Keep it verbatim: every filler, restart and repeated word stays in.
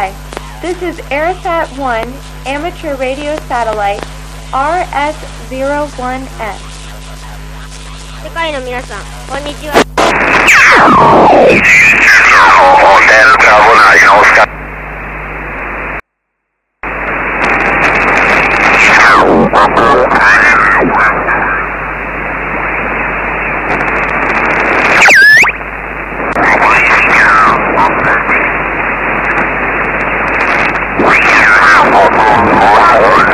Hi, this is Aerosat one Amateur Radio Satelliteアールエスゼロワンエス。 世界の皆さん、こんにちは。 Hotel Bravo nine, Oscar. Wow.